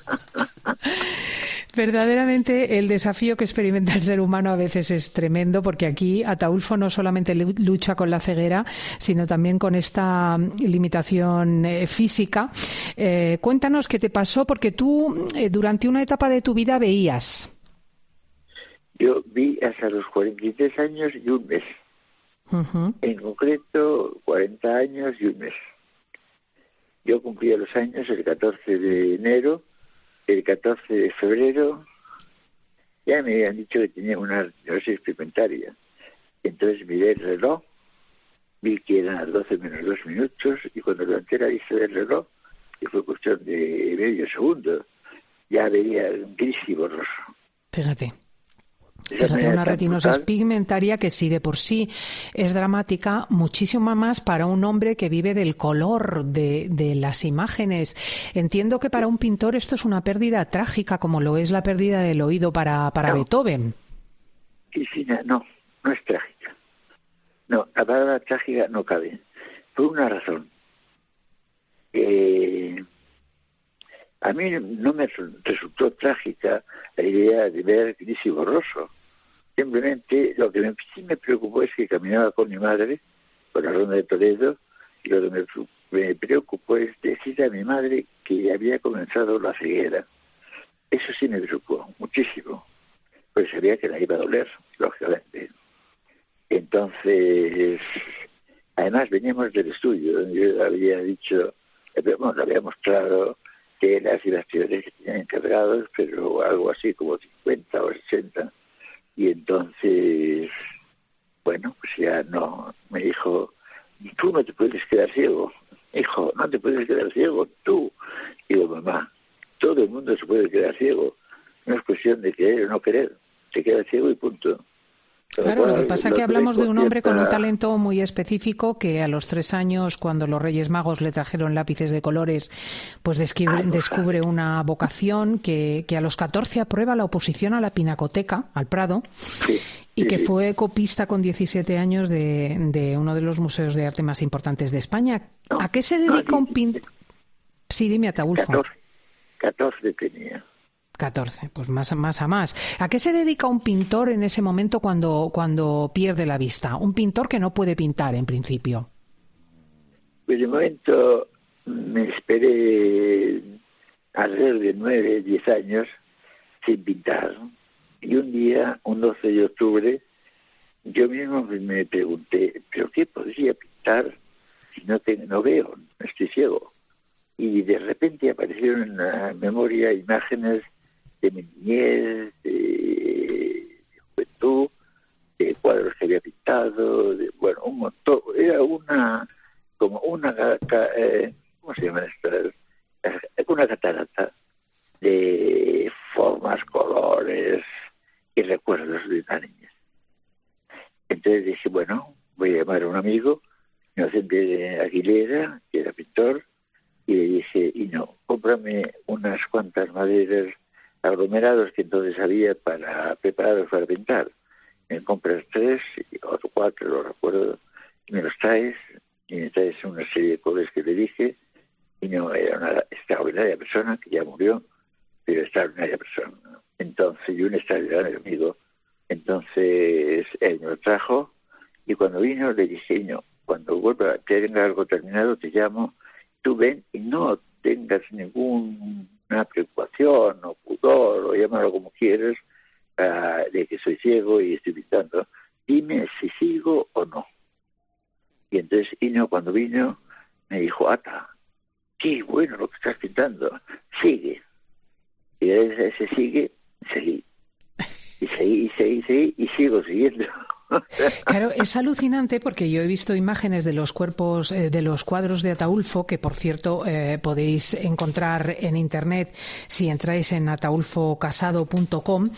Verdaderamente el desafío que experimenta el ser humano a veces es tremendo, porque aquí Ataúlfo no solamente lucha con la ceguera, sino también con esta limitación eh, física. Eh, cuéntanos qué te pasó, porque tú eh, durante una etapa de tu vida veías. Yo vi hasta los cuarenta y tres años y un mes. Uh-huh. En concreto, cuarenta años y un mes. Yo cumplía los años el catorce de enero el catorce de febrero ya me habían dicho que tenía una retinosis pigmentaria. Entonces miré el reloj, vi que eran las doce menos dos minutos, y cuando levanté la vista del reloj, que fue cuestión de medio segundo, ya veía un gris y borroso. Fíjate. Fíjate, una retinosis pigmentaria que sí de por sí es dramática, muchísimo más para un hombre que vive del color de, de las imágenes. Entiendo que para un pintor esto es una pérdida trágica, como lo es la pérdida del oído para, para no. Beethoven. Cristina, no, no es trágica. No, la palabra trágica no cabe. Por una razón. Eh, a mí no me resultó trágica la idea de ver gris y borroso. Simplemente lo que me, sí me preocupó es que caminaba con mi madre por la ronda de Toledo, y lo que me, me preocupó es decirle a mi madre que había comenzado la ceguera. Eso sí me preocupó muchísimo, pues sabía que la iba a doler, lógicamente. Entonces, además veníamos del estudio, donde yo había dicho, bueno, le había mostrado que las investigaciones que tenían encargados, pero algo así como cincuenta o sesenta. Y entonces, bueno, pues ya no, me dijo, tú no te puedes quedar ciego. Hijo, no te puedes quedar ciego, tú. Digo, mamá, todo el mundo se puede quedar ciego. No es cuestión de querer o no querer. Se queda ciego y punto. Claro, lo que pasa es que hablamos de un hombre con un talento muy específico que a los tres años, cuando los Reyes Magos le trajeron lápices de colores, pues descubre, descubre una vocación, que, que a los catorce aprueba la oposición a la Pinacoteca, al Prado, sí, y sí, que sí. fue copista con diecisiete años de, de uno de los museos de arte más importantes de España. No, ¿A qué se dedica no, un pintor? Sí, dime, Ataulfo. catorce, catorce tenía. catorce, pues más, más a más. ¿A qué se dedica un pintor en ese momento cuando, cuando pierde la vista? Un pintor que no puede pintar, en principio. Pues de momento me esperé alrededor de nueve, diez años sin pintar. Y un día, un doce de octubre, yo mismo me pregunté, ¿pero qué podría pintar si no, te, no veo, no estoy ciego? Y de repente aparecieron en la memoria imágenes de mi niñez, de, de juventud, de cuadros que había pintado, de, bueno, un montón. Era una, como una, eh, ¿cómo se llama esto? Una catarata de formas, colores y recuerdos de una niñez. Entonces dije, bueno, voy a llamar a un amigo, Inocente Aguilera, que era pintor, y le dije, y no, cómprame unas cuantas maderas aglomerados que entonces había para preparados para pintar. Me compras tres o cuatro, lo recuerdo, y me los traes, y me traes una serie de colores que le dije, y no, era una extraordinaria persona que ya murió, pero extraordinaria persona. Entonces, y un extraordinario amigo. Entonces, él me lo trajo, y cuando vino le dije, no, cuando vuelva, que tenga algo terminado, te llamo, tú ven y no tengas ninguna preocupación o pudor o llámalo como quieras uh, de que soy ciego y estoy pintando. Dime si sigo o no. Y entonces Ino, cuando vino, me dijo, Ata, qué bueno lo que estás pintando, sigue. Y ese, ese sigue, seguí. Y seguí, y seguí, y seguí, y sigo siguiendo. Claro, es alucinante porque yo he visto imágenes de los cuerpos, eh, de los cuadros de Ataulfo, que por cierto eh, podéis encontrar en internet si entráis en ataulfo casado punto com,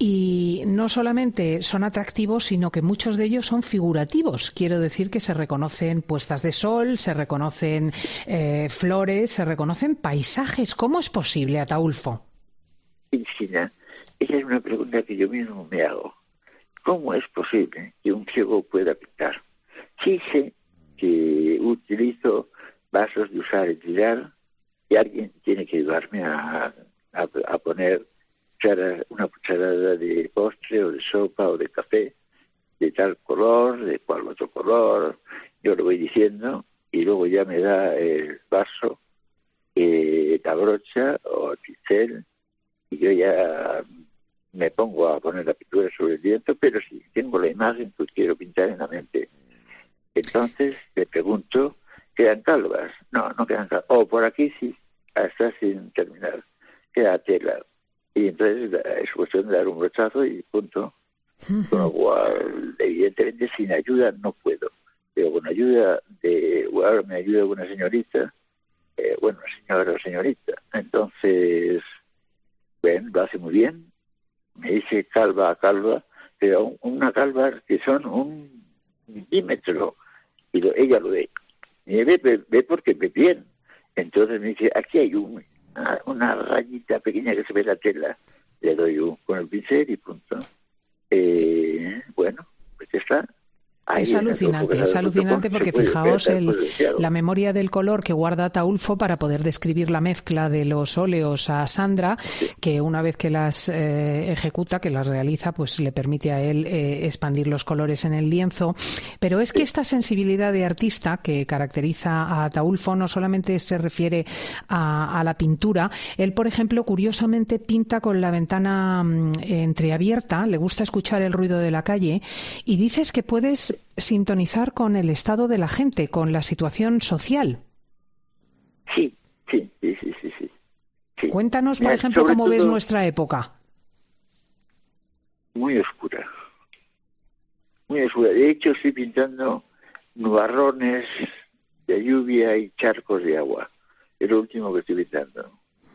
y no solamente son atractivos, sino que muchos de ellos son figurativos. Quiero decir que se reconocen puestas de sol, se reconocen eh, flores, se reconocen paisajes. ¿Cómo es posible, Ataulfo? Cristina, esa es una pregunta que yo mismo me hago. ¿Cómo es posible que un ciego pueda pintar? Sí sé que utilizo vasos de usar y tirar, y alguien tiene que ayudarme a, a, a poner una cucharada de postre o de sopa o de café de tal color, de cual otro color. Yo lo voy diciendo y luego ya me da el vaso, eh, la brocha o el pincel, y yo ya me pongo a poner la pintura sobre el lienzo, pero si tengo la imagen que quiero pintar en la mente. Entonces le pregunto, ¿quedan calvas? No, no quedan calvas. O oh, por aquí sí, está sin terminar. era tela. Y entonces es cuestión de dar un brochazo y punto. Uh-huh. Con lo cual, evidentemente, sin ayuda no puedo. Pero con ayuda de... Ahora me ayuda una señorita, eh, bueno, señora o señorita. Entonces, bueno, lo hace muy bien. Me dice calva a calva, pero una calva que son un milímetro. Y lo, ella lo ve. Y ve, ve, ve porque ve bien. Entonces me dice, aquí hay un... una rayita pequeña que se ve en la tela, le doy un con el pincel y punto. Eh, bueno, pues ya está. Ahí es alucinante, es alucinante porque fijaos el, la memoria del color que guarda Ataulfo para poder describir la mezcla de los óleos a Sandra, sí. que una vez que las eh, ejecuta, que las realiza, pues le permite a él eh, expandir los colores en el lienzo. Pero es que esta sensibilidad de artista que caracteriza a Ataulfo no solamente se refiere a, a la pintura. Él, por ejemplo, curiosamente pinta con la ventana eh, entreabierta, le gusta escuchar el ruido de la calle y dices que puedes sintonizar con el estado de la gente, con la situación social. Sí, sí, sí, sí, sí. sí. sí. Cuéntanos, por Mira, ejemplo, cómo ves nuestra época. Muy oscura. Muy oscura. De hecho, estoy pintando nubarrones de lluvia y charcos de agua. Es lo último que estoy pintando.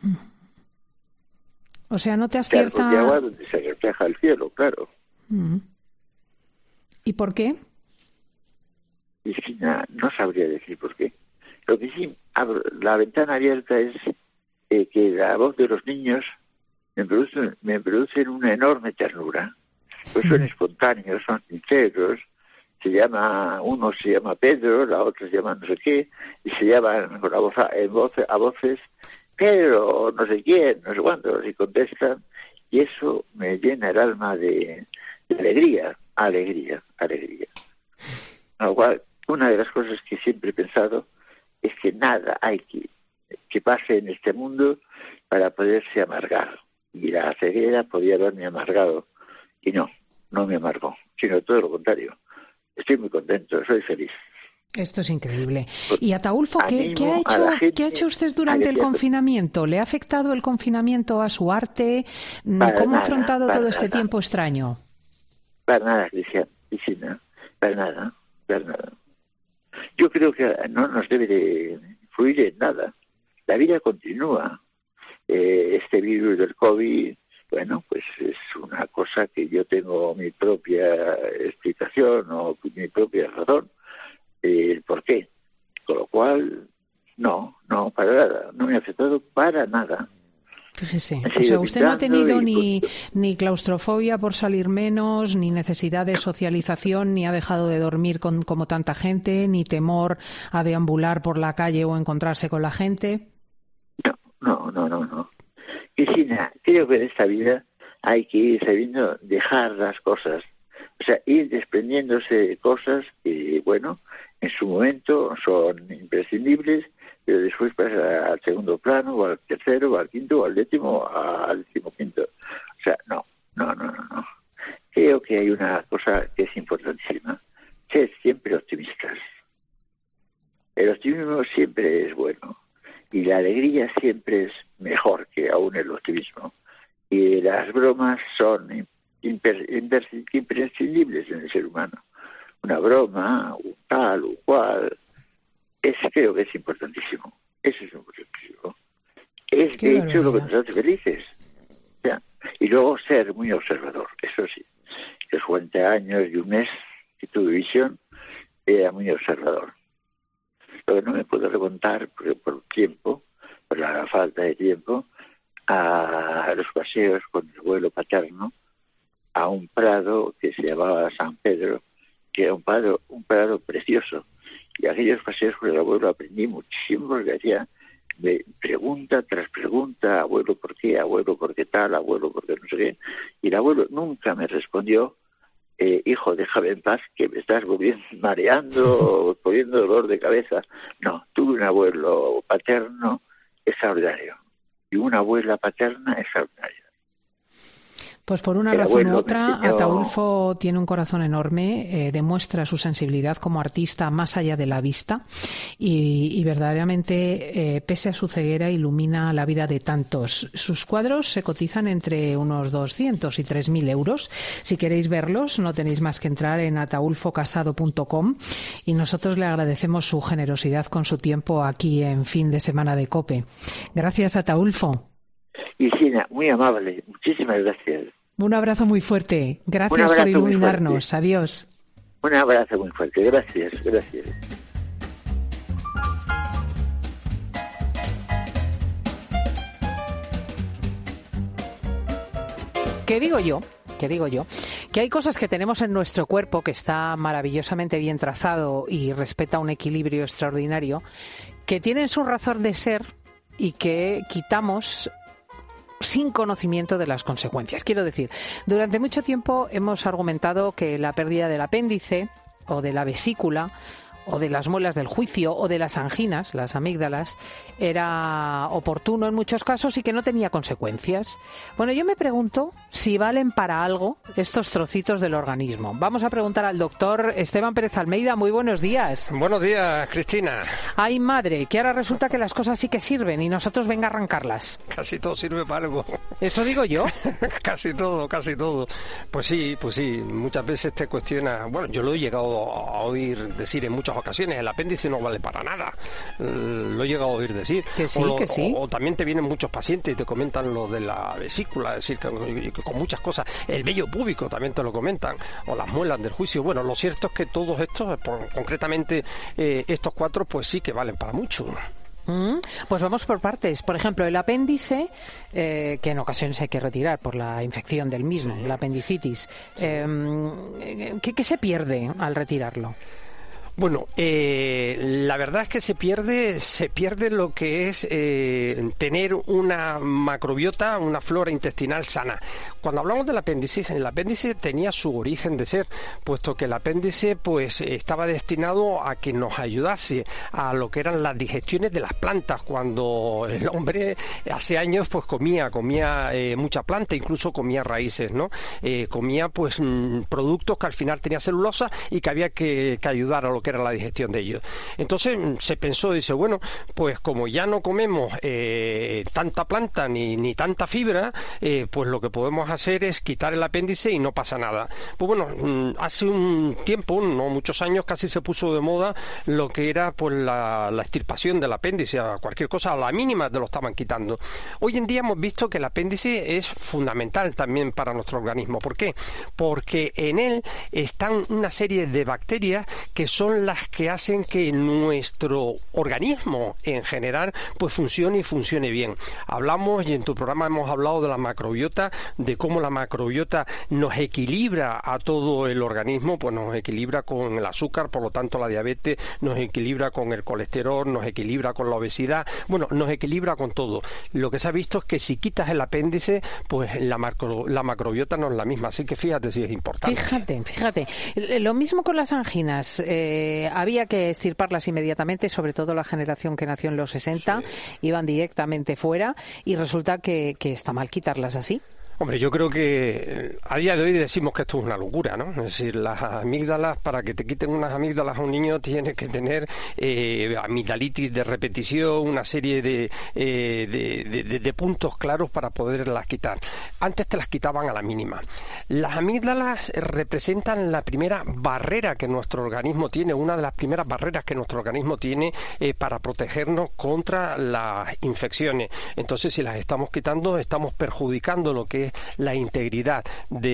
O sea, no te acierta... Charcos de agua donde se refleja el cielo, claro. ¿Y por qué? Y sí, no, no sabría decir por qué. Lo que sí, abro, la ventana abierta es eh, que la voz de los niños me produce, me producen una enorme ternura. Pues son espontáneos, son sinceros. Se llama, uno se llama Pedro, la otra se llama no sé qué, y se llaman con la voz a, en voz, a voces Pedro, no sé quién, no sé cuánto, y contestan. Y eso me llena el alma de, de alegría, alegría, alegría. Con lo cual, una de las cosas que siempre he pensado es que nada hay que, que pase en este mundo para poderse amargar. Y la ceguera podía haberme amargado. Y no, no me amargó, sino todo lo contrario. Estoy muy contento, soy feliz. Esto es increíble. Y Ataulfo, ¿qué, ¿qué, ha hecho, gente, ¿qué ha hecho usted durante el confinamiento? ¿Le ha afectado el confinamiento a su arte? Para ¿Cómo nada, ha afrontado todo nada. este tiempo extraño? Para nada, Cristian, Cristina, para nada, para nada. Yo creo que no nos debe de influir en nada. La vida continúa. Eh, este virus del COVID, bueno, pues es una cosa que yo tengo mi propia explicación o mi propia razón. Eh, el por qué. Con lo cual, no, no, para nada. No me ha afectado para nada. Fíjese, o sea, usted no ha tenido ni, ni claustrofobia por salir menos, ni necesidad de socialización, ni ha dejado de dormir con, como tanta gente, ni temor a deambular por la calle o encontrarse con la gente. No, no, no, no, no. Cristina, creo que en esta vida hay que ir sabiendo dejar las cosas. O sea, ir desprendiéndose de cosas que, bueno, en su momento son imprescindibles, pero después pasa al segundo plano, o al tercero, o al quinto, o al décimo, o al decimoquinto. O sea, no, no, no, no, no. Creo que hay una cosa que es importantísima. Ser siempre optimistas. El optimismo siempre es bueno. Y la alegría siempre es mejor que aún el optimismo. Y las bromas son imper, imper, imprescindibles en el ser humano. Una broma, un tal, un cual... Es, creo que es importantísimo. Eso es importantísimo. Es, de hecho, lo que nos hace felices. O sea, y luego ser muy observador, eso sí. Los cuarenta años y un mes que tuve visión, era muy observador. Lo que no me puedo remontar, por, por tiempo, por la falta de tiempo, a los paseos con el abuelo paterno, a un prado que se llamaba San Pedro, que era un prado, un prado precioso. Y aquellos paseos con el abuelo aprendí muchísimo porque hacía me pregunta tras pregunta, abuelo, ¿por qué? Abuelo, ¿por qué tal? Abuelo, ¿por qué no sé qué? Y el abuelo nunca me respondió, eh, hijo, déjame en paz, que me estás volviendo, mareando, poniendo dolor de cabeza. No, tuve un abuelo paterno extraordinario y una abuela paterna extraordinaria. Pues por una El razón u abuelo otra, me enseñó- Ataulfo tiene un corazón enorme, eh, demuestra su sensibilidad como artista más allá de la vista y, y verdaderamente, eh, pese a su ceguera, ilumina la vida de tantos. Sus cuadros se cotizan entre unos doscientos y tres mil euros. Si queréis verlos, no tenéis más que entrar en ataulfo casado punto com y nosotros le agradecemos su generosidad con su tiempo aquí en Fin de Semana de COPE. Gracias, Ataulfo. Isina, muy amable, muchísimas gracias. Un abrazo muy fuerte. Gracias abrazo por muy iluminarnos. fuerte. Adiós. Un abrazo muy fuerte, gracias, gracias. ¿Qué digo yo? ¿Qué digo yo? Que hay cosas que tenemos en nuestro cuerpo que está maravillosamente bien trazado y respeta un equilibrio extraordinario, que tienen su razón de ser y que quitamos sin conocimiento de las consecuencias. Quiero decir, durante mucho tiempo hemos argumentado que la pérdida del apéndice o de la vesícula o de las muelas del juicio o de las anginas, las amígdalas, era oportuno en muchos casos y que no tenía consecuencias. Bueno, yo me pregunto si valen para algo estos trocitos del organismo. Vamos a preguntar al doctor Esteban Pérez Almeida. Muy buenos días. Buenos días, Cristina. Ay, madre, que ahora resulta que las cosas sí que sirven y nosotros venga a arrancarlas. Casi todo sirve para algo. Eso digo yo. Casi todo, casi todo. Pues sí, pues sí, muchas veces te cuestiona, bueno, yo lo he llegado a oír decir en muchas ocasiones, el apéndice no vale para nada. Lo he llegado a oír decir. Que sí, o lo, que sí. O, o también te vienen muchos pacientes y te comentan lo de la vesícula, es decir, que, que con muchas cosas. El vello púbico también te lo comentan, o las muelas del juicio. Bueno, lo cierto es que todos estos, por, concretamente eh, estos cuatro, pues sí que valen para mucho. Mm, pues vamos por partes. Por ejemplo, el apéndice, eh, que en ocasiones hay que retirar por la infección del mismo, sí. la apendicitis. Sí. Eh, ¿qué, ¿Qué se pierde al retirarlo? Bueno, eh, la verdad es que se pierde, se pierde lo que es eh, tener una macrobiota, una flora intestinal sana. Cuando hablamos del apéndice, el apéndice tenía su origen de ser, puesto que el apéndice pues estaba destinado a que nos ayudase a lo que eran las digestiones de las plantas. Cuando el hombre hace años pues comía, comía eh, mucha planta, incluso comía raíces, ¿no? Eh, comía pues mm, productos que al final tenía celulosa y que había que, que ayudar a lo que era la digestión de ellos. Entonces se pensó, dice, bueno, pues como ya no comemos eh, tanta planta ni, ni tanta fibra, eh, pues lo que podemos hacer es quitar el apéndice y no pasa nada. Pues bueno, hace un tiempo, no muchos años, casi se puso de moda lo que era pues la, la extirpación del apéndice, a cualquier cosa, a la mínima te lo estaban quitando. Hoy en día hemos visto que el apéndice es fundamental también para nuestro organismo. ¿Por qué? Porque en él están una serie de bacterias que son las que hacen que nuestro organismo en general pues funcione y funcione bien. Hablamos, y en tu programa hemos hablado de la macrobiota, de cómo la macrobiota nos equilibra a todo el organismo, pues nos equilibra con el azúcar, por lo tanto la diabetes, nos equilibra con el colesterol, nos equilibra con la obesidad, bueno, nos equilibra con todo. Lo que se ha visto es que si quitas el apéndice, pues la, macro, la macrobiota no es la misma, así que fíjate si es importante. Fíjate, fíjate. Lo mismo con las anginas. Eh, había que extirparlas inmediatamente, sobre todo la generación que nació en los sesenta, sí. Iban directamente fuera y resulta que, que está mal quitarlas así. Hombre, yo creo que a día de hoy decimos que esto es una locura, ¿no? Es decir, las amígdalas, para que te quiten unas amígdalas a un niño, tienes que tener eh, amigdalitis de repetición, una serie de, eh, de, de, de, de puntos claros para poderlas quitar. Antes te las quitaban a la mínima. Las amígdalas representan la primera barrera que nuestro organismo tiene, una de las primeras barreras que nuestro organismo tiene eh, para protegernos contra las infecciones. Entonces, si las estamos quitando, estamos perjudicando lo que es la integridad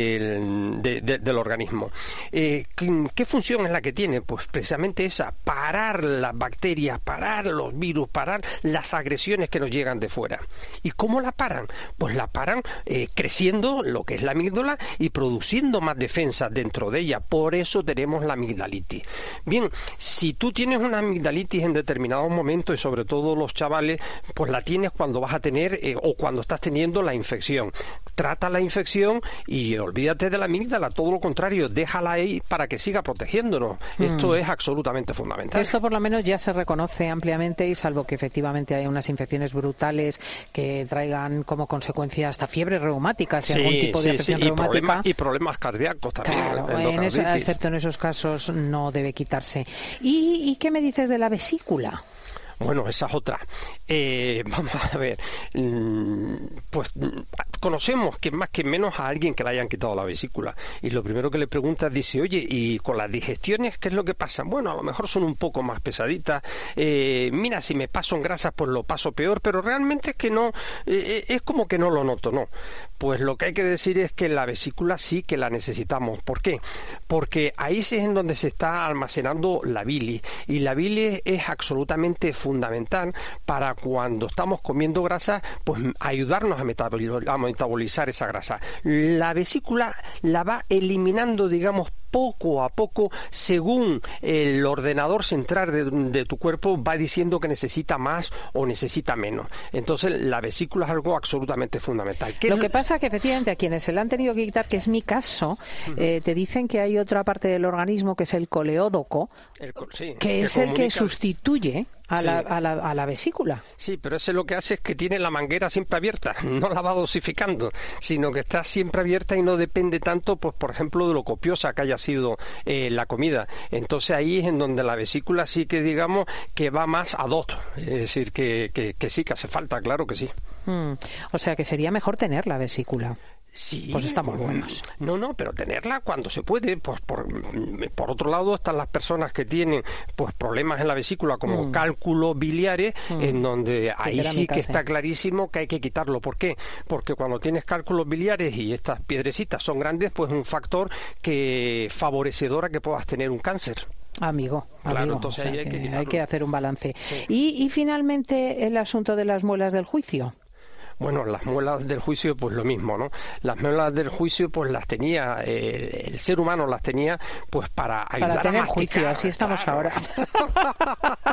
del, de, de, del organismo. Eh, ¿qué, ¿Qué función es la que tiene? Pues precisamente esa, parar las bacterias, parar los virus, parar las agresiones que nos llegan de fuera. ¿Y cómo la paran? Pues la paran eh, creciendo lo que es la amígdala y produciendo más defensas dentro de ella. Por eso tenemos la amigdalitis. Bien, si tú tienes una amigdalitis en determinados momentos, y sobre todo los chavales, pues la tienes cuando vas a tener eh, o cuando estás teniendo la infección. trata la infección y olvídate de la amígdala, todo lo contrario, déjala ahí para que siga protegiéndonos. Mm. Esto es absolutamente fundamental. Esto por lo menos ya se reconoce ampliamente y salvo que efectivamente haya unas infecciones brutales que traigan como consecuencia hasta fiebre reumática, si sí, algún tipo de sí, afección sí. reumática. Y, problema, y problemas cardíacos también. Claro, en eso, excepto en esos casos no debe quitarse. ¿Y, ¿Y qué me dices de la vesícula? Bueno, esa es otra. Eh, vamos a ver, pues conocemos que más que menos a alguien que le hayan quitado la vesícula y lo primero que le preguntas dice, oye, ¿y con las digestiones qué es lo que pasa? Bueno, a lo mejor son un poco más pesaditas, eh, mira, si me paso en grasas pues lo paso peor, pero realmente es que no, eh, es como que no lo noto, ¿no? Pues lo que hay que decir es que la vesícula sí que la necesitamos. ¿Por qué? Porque ahí es en donde se está almacenando la bilis y la bilis es absolutamente fundamental para cuando estamos comiendo grasa, pues ayudarnos a metabolizar, a metabolizar esa grasa. La vesícula la va eliminando, digamos, poco a poco, según el ordenador central de, de tu cuerpo va diciendo que necesita más o necesita menos. Entonces, la vesícula es algo absolutamente fundamental. Lo que pasa es que efectivamente a quienes se la han tenido que quitar, que es mi caso, uh-huh. eh, te dicen que hay otra parte del organismo que es el coleódoco, el, sí, que, que es comunica... el que sustituye a, sí. la, a, la, a la vesícula. Sí, pero ese lo que hace es que tiene la manguera siempre abierta, no la va dosificando, sino que está siempre abierta y no depende tanto, pues por ejemplo, de lo copiosa que haya sido eh, la comida. Entonces ahí es en donde la vesícula sí que digamos que va más ad hoc, es decir, que, que, que sí, que hace falta, claro que sí. Mm, o sea que sería mejor tener la vesícula. Sí, pues estamos buenos. No, no, pero tenerla cuando se puede. Pues por, por otro lado están las personas que tienen pues problemas en la vesícula como mm. cálculos biliares, mm. en donde ahí sí que está clarísimo que hay que quitarlo. ¿Por qué? Porque cuando tienes cálculos biliares y estas piedrecitas son grandes, pues es un factor que favorecedor a que puedas tener un cáncer. Amigo, claro, amigo, entonces o sea, ahí hay que, que hay que hacer un balance. Sí. Y, y finalmente el asunto de las muelas del juicio. Bueno, las muelas del juicio, pues lo mismo, ¿no? Las muelas del juicio, pues las tenía, eh, el ser humano las tenía, pues para ayudar para tener a masticar. Juicio, así estamos claro. ahora.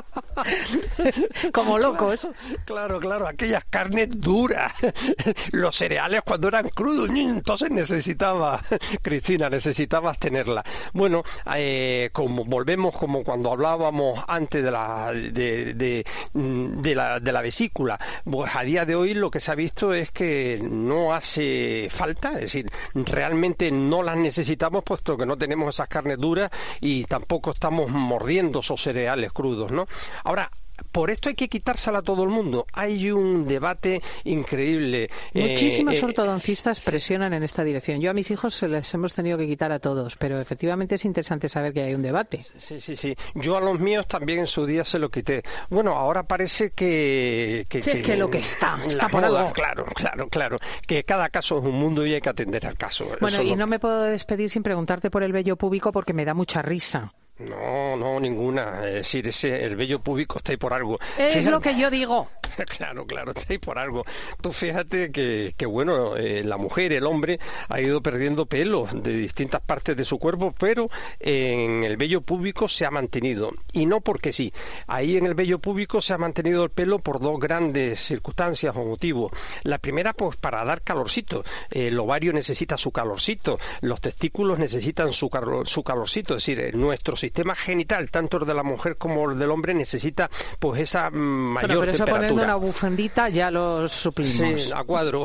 Como locos. Claro, claro, aquellas carnes duras, los cereales cuando eran crudos, entonces necesitaba, Cristina, necesitabas tenerla. Bueno, eh, como volvemos como cuando hablábamos antes de la de, de, de la de la vesícula, pues a día de hoy lo que se ha visto es que no hace falta, es decir, realmente no las necesitamos puesto que no tenemos esas carnes duras y tampoco estamos mordiendo esos cereales crudos, ¿no? Ahora, por esto hay que quitársela a todo el mundo. Hay un debate increíble. Muchísimos eh, ortodoncistas eh, presionan en esta dirección. Yo a mis hijos se les hemos tenido que quitar a todos, pero efectivamente es interesante saber que hay un debate. Sí, sí, sí. Yo a los míos también en su día se lo quité. Bueno, ahora parece que... que sí, que, es que lo que está, está por moda, algo. Claro, claro, claro. Que cada caso es un mundo y hay que atender al caso. Bueno, Eso y lo... no me puedo despedir sin preguntarte por el vello púbico porque me da mucha risa. No, no, ninguna. Es decir, ese, el vello púbico está ahí por algo. Es fíjate, lo que yo digo. Claro, claro, está ahí por algo. Tú fíjate que, que bueno, eh, la mujer, el hombre, ha ido perdiendo pelo de distintas partes de su cuerpo, pero en el vello púbico se ha mantenido. Y no porque sí. Ahí en el vello púbico se ha mantenido el pelo por dos grandes circunstancias o motivos. La primera, pues para dar calorcito. El ovario necesita su calorcito. Los testículos necesitan su, calor, su calorcito. Es decir, nuestro sistema genital, tanto el de la mujer como el del hombre, necesita pues esa mayor bueno, pero eso temperatura. Poniendo una bufandita ya lo suplimos. Sí, a cuadro.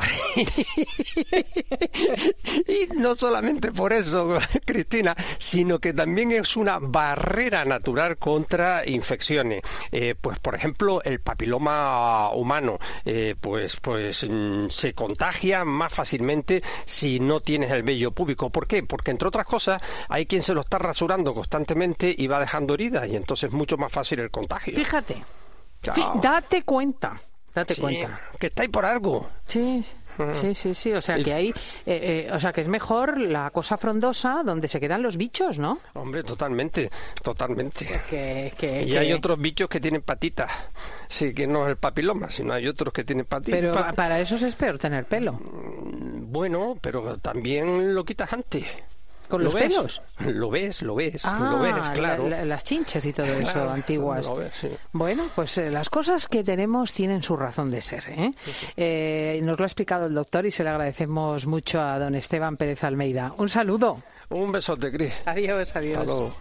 Y no solamente por eso, Cristina, sino que también es una barrera natural contra infecciones. Eh, pues por ejemplo, el papiloma humano, eh, pues, pues mm, se contagia más fácilmente si no tienes el vello púbico. ¿Por qué? Porque entre otras cosas hay quien se lo está rasurando constantemente y va dejando heridas y entonces es mucho más fácil el contagio. Fíjate, sí, date cuenta, date sí, cuenta. Que está ahí por algo. Sí, sí, sí, sí, o sea que hay, eh, eh, o sea que es mejor la cosa frondosa donde se quedan los bichos, ¿no? Hombre, totalmente, totalmente. Que, que, y que... hay otros bichos que tienen patitas, sí, que no es el papiloma, sino hay otros que tienen patitas. Pero pa... para eso es peor tener pelo. Bueno, pero también lo quitas antes. ¿Con los ves, pelos? Lo ves, lo ves, ah, lo ves, claro. La, la, las chinches y todo eso, claro, antiguas. Lo ves, sí. Bueno, pues eh, las cosas que tenemos tienen su razón de ser, ¿eh? Sí, sí. Eh, nos lo ha explicado el doctor y se le agradecemos mucho a don Esteban Pérez Almeida. Un saludo. Un besote, Cris. Adiós, adiós. Hasta luego.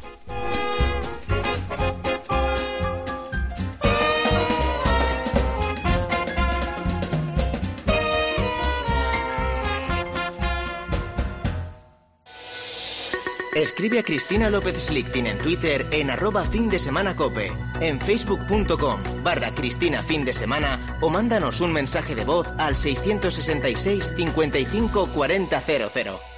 Escribe a Cristina López Slichting en Twitter en arroba fin de semana cope, en facebook.com barra Cristina fin de semana o mándanos un mensaje de voz al seiscientos sesenta y seis cincuenta y cinco cuarenta cero cero.